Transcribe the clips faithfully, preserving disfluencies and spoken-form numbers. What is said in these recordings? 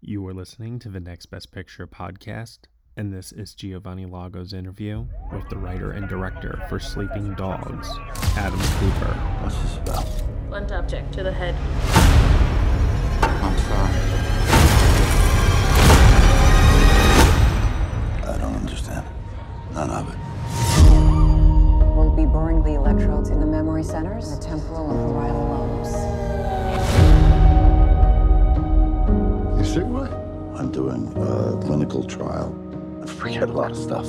You are listening to the Next Best Picture podcast, and this is Giovanni Lago's interview with the writer and director for Sleeping Dogs, Adam Cooper. What's this about? Blunt object to the head. I'm sorry. I don't understand. None of it. We'll be boring the electrodes in the memory centers, the temporal and parietal lobes. You sick, what? I'm doing a clinical trial. I forget a lot of stuff.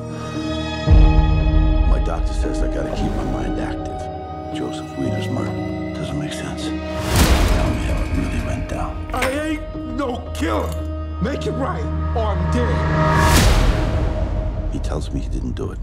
My doctor says I gotta keep my mind active. Joseph Weider's murder doesn't make sense. Tell me how it really went down. I ain't no killer. Make it right, or I'm dead. He tells me he didn't do it.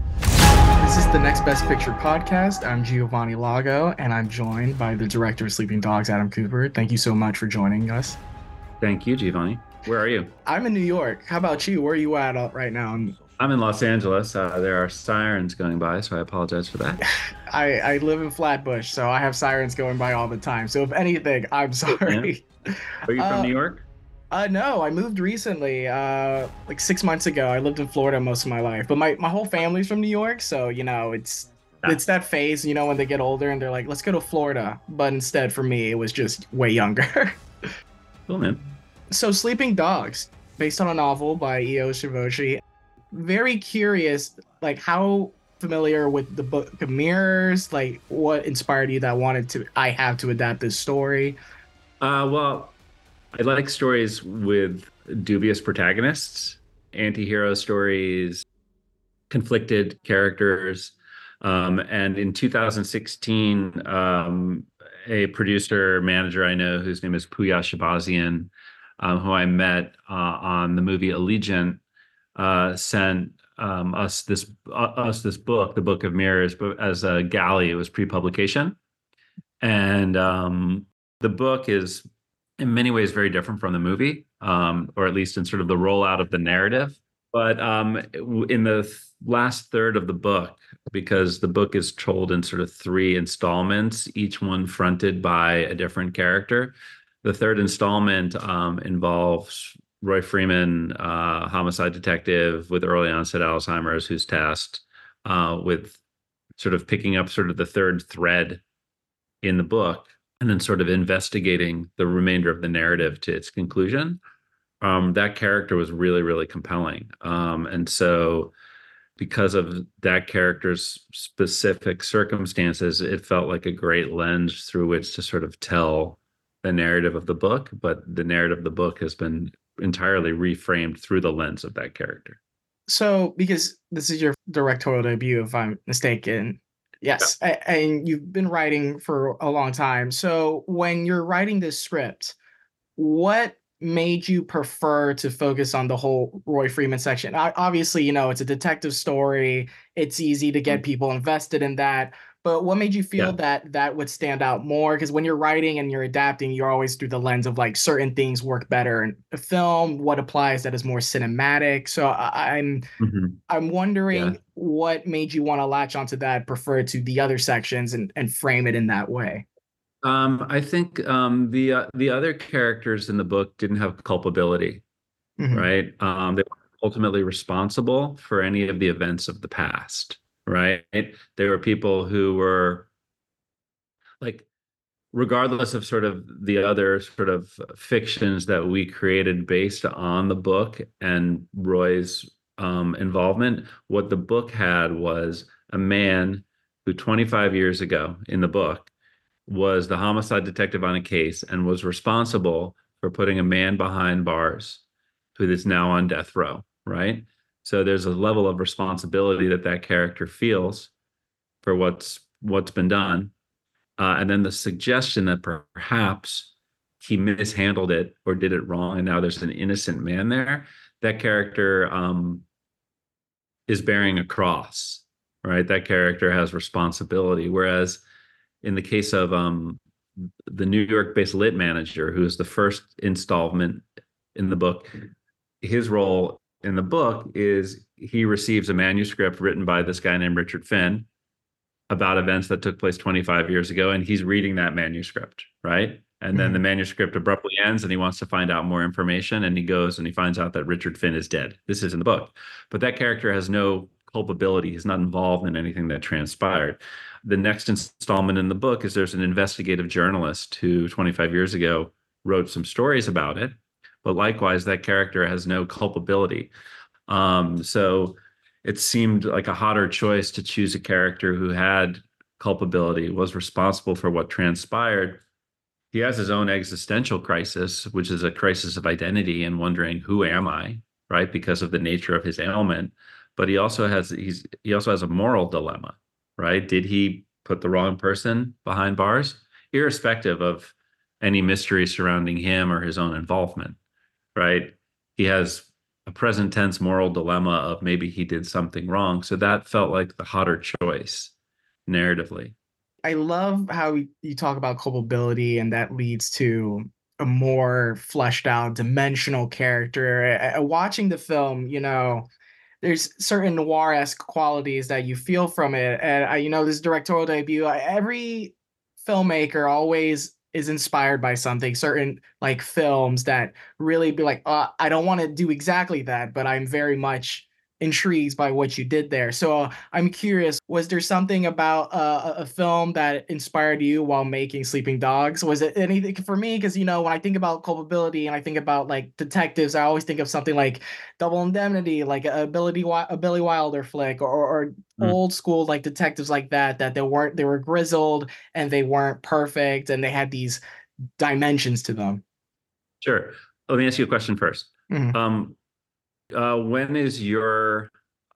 This is the Next Best Picture podcast. I'm Giovanni Lago, and I'm joined by the director of Sleeping Dogs, Adam Cooper. Thank you so much for joining us. Thank you, Giovanni. Where are you? I'm in New York. How about you? Where are you at right now? I'm in Los Angeles. Uh, there are sirens going by, so I apologize for that. I, I live in Flatbush, so I have sirens going by all the time. So if anything, I'm sorry. Yeah. Are you from uh, New York? Uh, no, I moved recently, uh, like six months ago. I lived in Florida most of my life, but my, my whole family's from New York, so, you know, it's Ah. it's that phase, you know, when they get older and they're like, let's go to Florida. But instead, for me, it was just way younger. Cool, man. So Sleeping Dogs, based on a novel by E O Shivoshi. Very curious, like, how familiar with the Book of Mirrors, like, what inspired you that wanted to, I have to adapt this story? Uh, well, I like stories with dubious protagonists, anti-hero stories, conflicted characters. Um, and in two thousand sixteen, um, a producer manager I know whose name is Pooya Shabazian, um, who I met uh, on the movie Allegiant, uh, sent um, us this uh, us this book, the Book of Mirrors, but as a galley. It was pre-publication, and um, the book is in many ways very different from the movie, um, or at least in sort of the rollout of the narrative. But um, in the th- last third of the book, because the book is told in sort of three installments, each one fronted by a different character. The third installment um, involves Roy Freeman, uh, homicide detective with early onset Alzheimer's, who's tasked uh, with sort of picking up sort of the third thread in the book and then sort of investigating the remainder of the narrative to its conclusion. Um, that character was really, really compelling. Um, and so because of that character's specific circumstances, it felt like a great lens through which to sort of tell the narrative of the book, but the narrative of the book has been entirely reframed through the lens of that character. So, because this is your directorial debut, if I'm mistaken. Yes, yeah. a- and you've been writing for a long time. So when you're writing this script, what made you prefer to focus on the whole Roy Freeman section? Obviously, you know, it's a detective story. It's easy to get people invested in that. But what made you feel yeah. that that would stand out more? Because when you're writing and you're adapting, you're always through the lens of like certain things work better in a film, what applies that is more cinematic. So I, I'm mm-hmm. I'm wondering yeah. what made you want to latch onto that, prefer to the other sections and, and frame it in that way? Um, I think um, the uh, the other characters in the book didn't have culpability, mm-hmm. right? Um, they were ultimately responsible for any of the events of the past, right? There were people who were like, regardless of sort of the other sort of fictions that we created based on the book and Roy's um, involvement, what the book had was a man who twenty-five years ago in the book was the homicide detective on a case and was responsible for putting a man behind bars who is now on death row, right? So there's a level of responsibility that that character feels for what's what's been done. Uh, and then the suggestion that perhaps he mishandled it or did it wrong, and now there's an innocent man there, that character um, is bearing a cross, right? That character has responsibility, whereas in the case of um, the New York-based lit manager, who is the first installment in the book, his role in the book is he receives a manuscript written by this guy named Richard Finn about events that took place twenty-five years ago, and he's reading that manuscript, right? And then Mhm. the manuscript abruptly ends and he wants to find out more information. And he goes and he finds out that Richard Finn is dead. This is in the book. But that character has no culpability. He's not involved in anything that transpired. The next installment in the book is there's an investigative journalist who twenty-five years ago wrote some stories about it. But likewise, that character has no culpability. Um, so it seemed like a hotter choice to choose a character who had culpability, was responsible for what transpired. He has his own existential crisis, which is a crisis of identity and wondering, who am I, right? Because of the nature of his ailment. But he also has he's he also has a moral dilemma, right? Did he put the wrong person behind bars, irrespective of any mystery surrounding him or his own involvement, right? He has a present tense moral dilemma of maybe he did something wrong. So that felt like the hotter choice narratively. I love how you talk about culpability, and that leads to a more fleshed out, dimensional character. Uh, Watching the film, you know, there's certain noir-esque qualities that you feel from it. And I, you know, this directorial debut, I- every filmmaker always is inspired by something, certain like films that really be like, uh, I don't want to do exactly that, but I'm very much intrigued by what you did there. So uh, I'm curious, was there something about uh, a a film that inspired you while making Sleeping Dogs? Was it anything for me? Because, you know, when I think about culpability and I think about like detectives, I always think of something like Double Indemnity, like a Billy, Wi- a Billy Wilder flick, or, or Mm. old school like detectives like that, that they weren't, they were grizzled and they weren't perfect and they had these dimensions to them. Sure. Let me ask you a question first. Mhm. Um, uh, when is your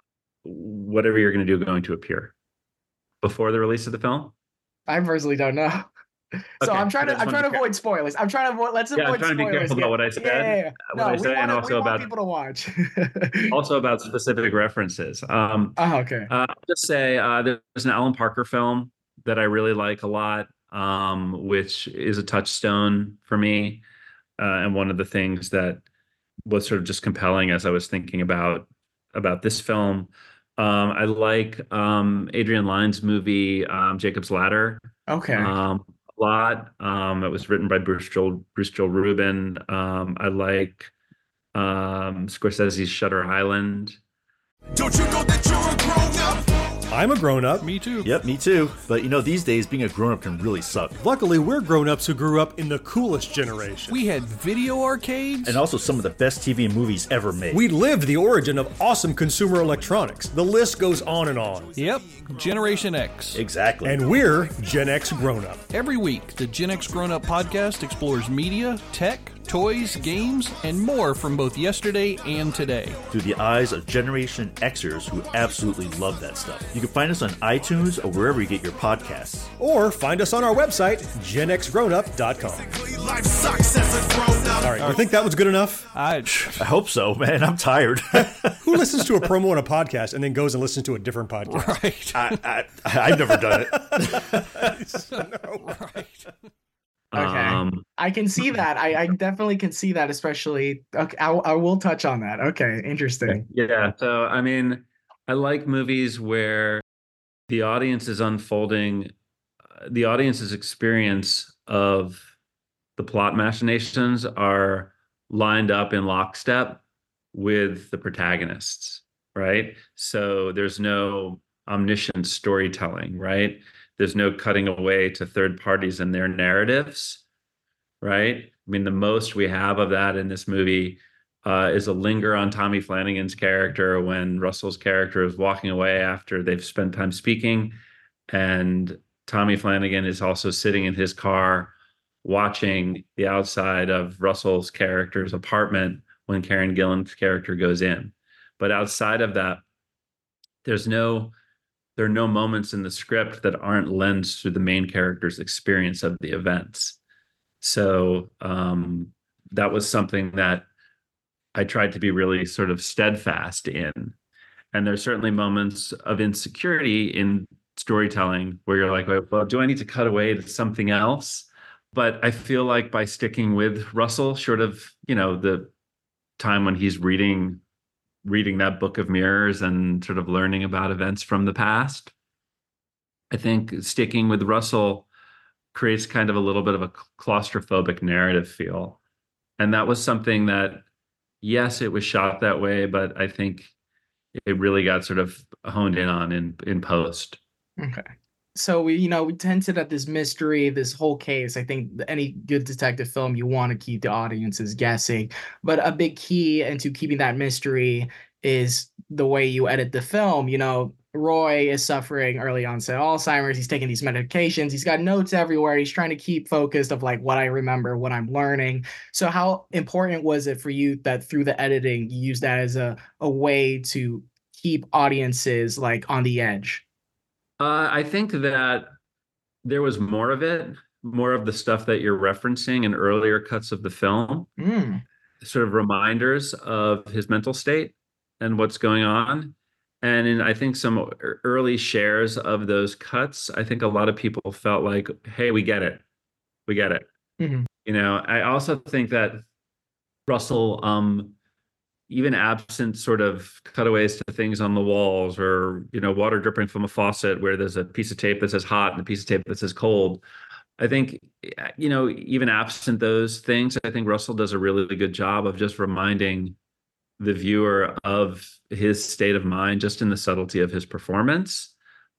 whatever you're going to do going to appear? Before the release of the film? I personally don't know. So Okay, I'm trying I to just I'm wanted trying to to be avoid spoilers. I'm trying to avoid let's Yeah, I'm avoid trying to be spoilers. careful about what I said, Yeah, yeah, yeah. what No, I we say, want and we also want about people to watch. also about specific references. Um, Oh, okay. uh, I'll just say uh, there's an Alan Parker film that I really like a lot, um, which is a touchstone for me, uh, and one of the things that was sort of just compelling as I was thinking about about this film. Um, I like um, Adrian Lyne's movie um, Jacob's Ladder Okay. um, a lot. Um, it was written by Bruce Joel Bruce Joel Rubin. Um, I like um, Scorsese's Shutter Island. Don't you know that you're a grown up? I'm a grown-up. Me too. Yep, me too. But you know, these days being a grown-up can really suck. Luckily, we're grown-ups who grew up in the coolest generation. We had video arcades. And also some of the best T V and movies ever made. We lived the origin of awesome consumer electronics. The list goes on and on. Yep, Generation X. Exactly. And we're Gen X grown-up. Every week, the Gen X Grown Up podcast explores media, tech, toys, games, and more from both yesterday and today. Through the eyes of Generation Xers who absolutely love that stuff. You can find us on iTunes or wherever you get your podcasts. Or find us on our website, gen x grown up dot com. Life sucks as a grown up. All right, you think that was good enough? I, I hope so, man. I'm tired. Who listens to a promo on a podcast and then goes and listens to a different podcast? right. I, I, I've never done it. right. Okay. Um, I can see that. I, I definitely can see that, especially. Okay, I, I will touch on that. Okay, interesting. Yeah. So, I mean, I like movies where the audience is unfolding, uh, the audience's experience of the plot machinations are lined up in lockstep with the protagonists, right? So there's no omniscient storytelling, right? There's no cutting away to third parties and their narratives, right? I mean, the most we have of that in this movie uh, is a linger on Tommy Flanagan's character when Russell's character is walking away after they've spent time speaking. And Tommy Flanagan is also sitting in his car watching the outside of Russell's character's apartment when Karen Gillan's character goes in. But outside of that, there's no there are no moments in the script that aren't lensed through the main character's experience of the events. So um, that was something that I tried to be really sort of steadfast in. And there's certainly moments of insecurity in storytelling where you're like, well, do I need to cut away to something else? But I feel like by sticking with Russell, short of, you know, the time when he's reading reading that book of mirrors and sort of learning about events from the past, I think sticking with Russell creates kind of a little bit of a claustrophobic narrative feel. And that was something that, yes, it was shot that way, but I think it really got sort of honed in on in, in post. Okay. So we, you know, we hinted at this mystery, this whole case. I think any good detective film, you want to keep the audiences guessing. But a big key into keeping that mystery is the way you edit the film. You know, Roy is suffering early onset Alzheimer's. He's taking these medications. He's got notes everywhere. He's trying to keep focused of like what I remember, what I'm learning. So how important was it for you that through the editing, you use that as a, a way to keep audiences like on the edge? Uh, I think that there was more of it, more of the stuff that you're referencing in earlier cuts of the film, mm. sort of reminders of his mental state and what's going on. And in, I think, some early shares of those cuts, I think a lot of people felt like, hey, we get it. We get it. Mm-hmm. You know, I also think that Russell, um, even absent sort of cutaways to things on the walls or, you know, water dripping from a faucet where there's a piece of tape that says hot and a piece of tape that says cold. I think, you know, even absent those things, I think Russell does a really good job of just reminding the viewer of his state of mind just in the subtlety of his performance.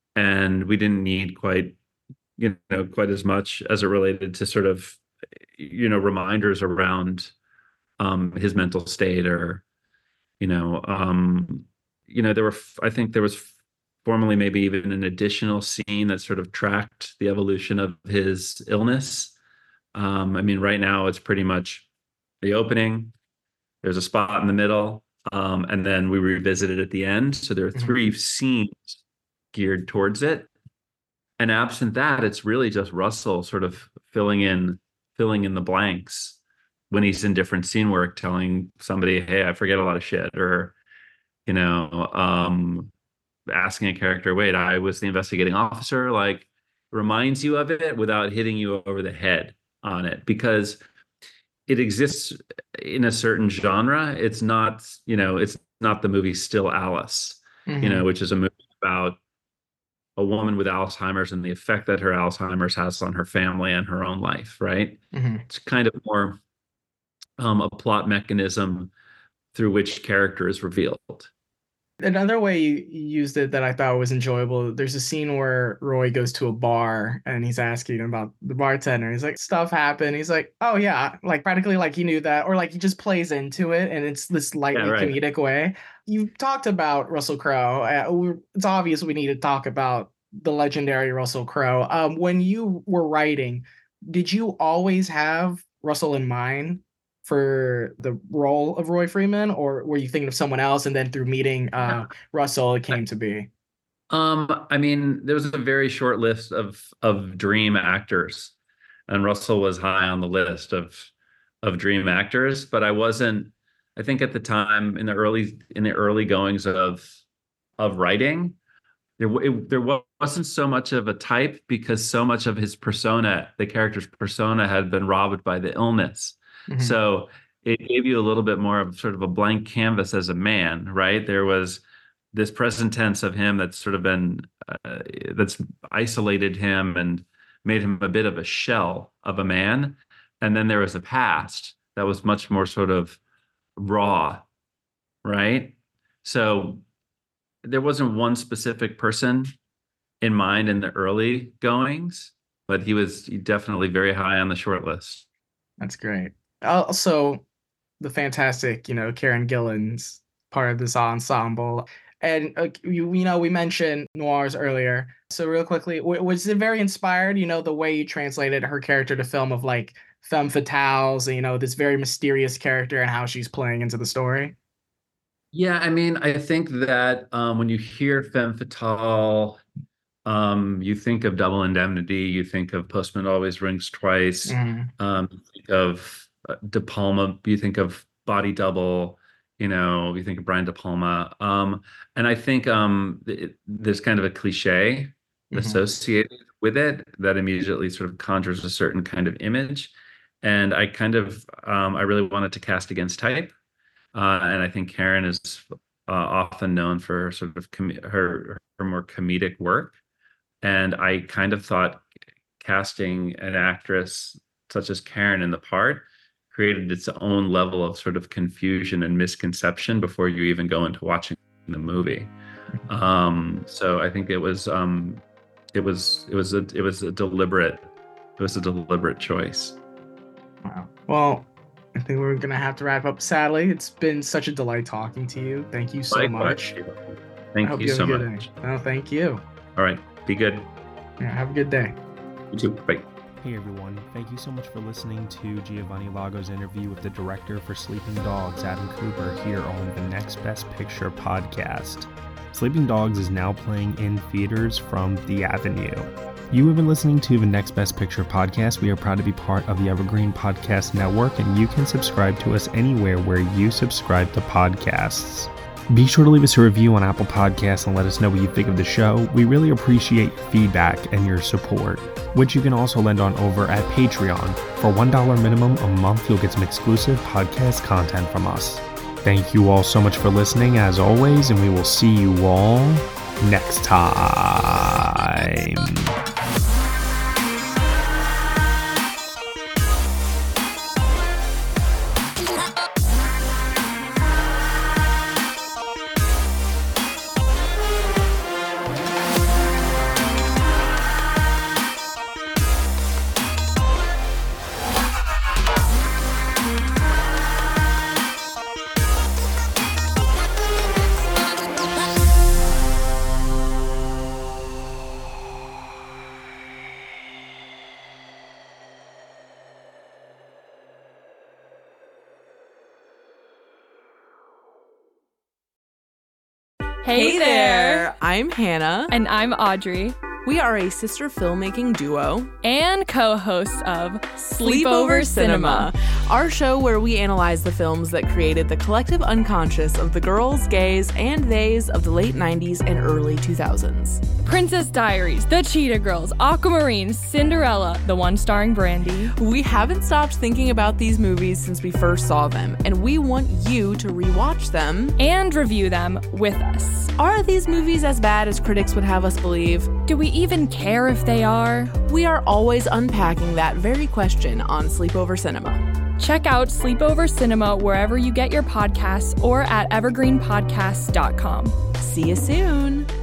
And we didn't need quite, you know, quite as much as it related to sort of, you know, reminders around um, his mental state or, you know, um, you know, there were, I think there was formerly maybe even an additional scene that sort of tracked the evolution of his illness. Um, I mean, right now it's pretty much the opening, there's a spot in the middle, um, and then we revisit it at the end. So there are three scenes geared towards it. And absent that, it's really just Russell sort of filling in, filling in the blanks when he's in different scene work, telling somebody, hey, I forget a lot of shit, or, you know, um, asking a character, wait, I was the investigating officer, like reminds you of it without hitting you over the head on it, because it exists in a certain genre. It's not, you know, it's not the movie Still Alice, mm-hmm. you know, which is a movie about a woman with Alzheimer's and the effect that her Alzheimer's has on her family and her own life, right? Mm-hmm. It's kind of more um, a plot mechanism through which character is revealed. Another way you used it that I thought was enjoyable, there's a scene where Roy goes to a bar and he's asking about the bartender. He's like, stuff happened. He's like, oh yeah, like practically like he knew that, or like he just plays into it and it's this lightly yeah, right. comedic way. You talked about Russell Crowe. Uh, it's obvious we need to talk about the legendary Russell Crowe. Um, when you were writing, did you always have Russell in mind for the role of Roy Freeman, or were you thinking of someone else and then through meeting uh, Russell it came to be? Um, I mean, there was a very short list of of dream actors, and Russell was high on the list of of dream actors, but I wasn't, I think at the time in the early in the early goings of of writing, there it, there wasn't so much of a type because so much of his persona, the character's persona, had been robbed by the illness. Mm-hmm. So it gave you a little bit more of sort of a blank canvas as a man, right? There was this present tense of him that's sort of been, uh, that's isolated him and made him a bit of a shell of a man. And then there was a past that was much more sort of raw, right? So there wasn't one specific person in mind in the early goings, but he was definitely very high on the short list. That's great. Also, the fantastic, you know, Karen Gillan's part of this ensemble. And, uh, you, you know, we mentioned noirs earlier. So real quickly, w- was it very inspired, you know, the way you translated her character to film of like femme fatales, you know, this very mysterious character and how she's playing into the story? Yeah, I mean, I think that um, when you hear femme fatale, um, you think of Double Indemnity, you think of Postman Always Rings Twice, mm-hmm. um, you think of De Palma, you think of Body Double, you know, you think of Brian De Palma. Um, and I think um, it, there's kind of a cliche mm-hmm. associated with it that immediately sort of conjures a certain kind of image. And I kind of, um, I really wanted to cast against type. Uh, and I think Karen is uh, often known for sort of com- her, her more comedic work. And I kind of thought casting an actress such as Karen in the part created its own level of sort of confusion and misconception before you even go into watching the movie. Um, so I think it was um, it was it was a it was a deliberate it was a deliberate choice. Wow. Well, I think we're gonna have to wrap up. Sadly, it's been such a delight talking to you. Thank you so Likewise. much. Thank I hope you, you have so a good much. day. No, thank you. All right, be good. Yeah, have a good day. You too. Bye. Hey everyone, thank you so much for listening to Giovanni Lago's interview with the director for Sleeping Dogs, Adam Cooper, here on the Next Best Picture podcast. Sleeping Dogs is now playing in theaters from The Avenue. You have been listening to the Next Best Picture podcast. We are proud to be part of the Evergreen Podcast Network, and you can subscribe to us anywhere where you subscribe to podcasts. Be sure to leave us a review on Apple Podcasts and let us know what you think of the show. We really appreciate your feedback and your support, which you can also lend on over at Patreon. For one dollar minimum a month, you'll get some exclusive podcast content from us. Thank you all so much for listening, as always, and we will see you all next time. Hey, hey there. there! I'm Hannah. And I'm Audrey. We are a sister filmmaking duo and co-hosts of Sleepover, Sleepover Cinema, our show where we analyze the films that created the collective unconscious of the girls, gays, and theys of the late nineties and early two thousands. Princess Diaries, The Cheetah Girls, Aquamarine, Cinderella, the one starring Brandy. We haven't stopped thinking about these movies since we first saw them, and we want you to rewatch them and review them with us. Are these movies as bad as critics would have us believe? Do we even care if they are? We are always unpacking that very question on Sleepover Cinema. Check out Sleepover Cinema wherever you get your podcasts or at evergreen podcasts dot com. See you soon.